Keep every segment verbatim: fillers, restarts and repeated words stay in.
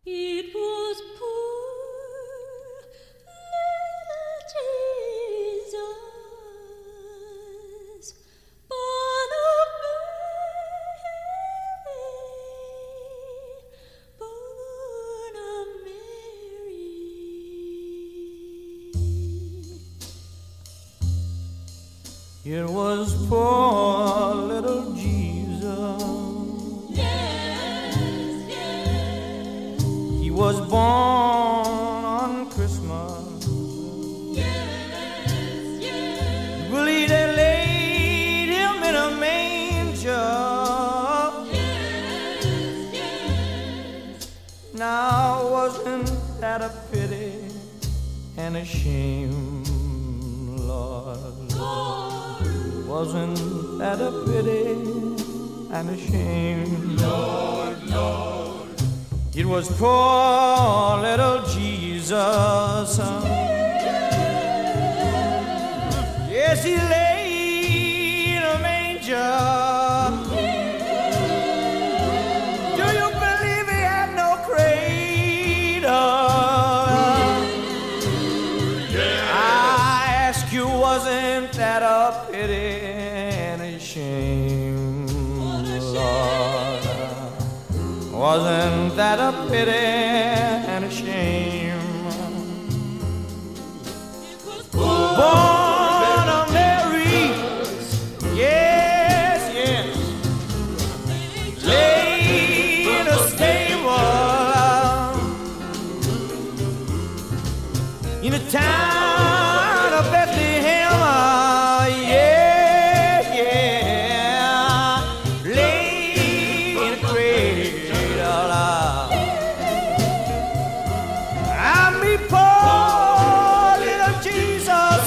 It was poor little Jesus, born of Mary, born of Mary. It was poor little Jesus. He was born on Christmas. Yes, yes. Really, they laid him in a manger. Yes, yes. Now, wasn't that a pity and a shame, Lord? Wasn't that a pity and a shame, Lord, Lord? It was poor little Jesus. Yes, he lay in a manger. Do you believe he had no cradle? I ask you, wasn't that a pity and a shame, Lord? Wasn't that a pity and a shame? Born of Mary, yes, yes. Lay in a stable in a town of Bethlehem, yeah, yeah. Lay in a cradle. I'm me poor little Jesus,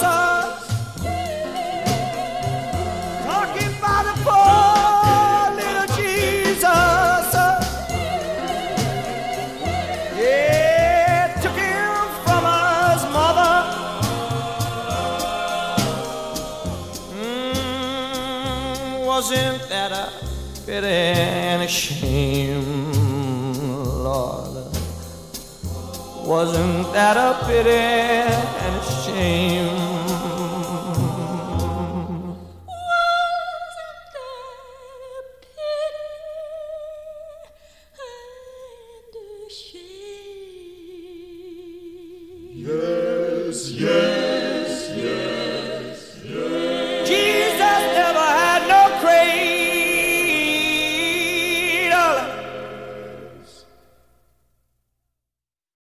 talking about the poor little Jesus. Yeah, took him from his mother. Mm, wasn't that a pity and a shame, Lord? Wasn't that a pity and a shame? Wasn't that a pity and a shame?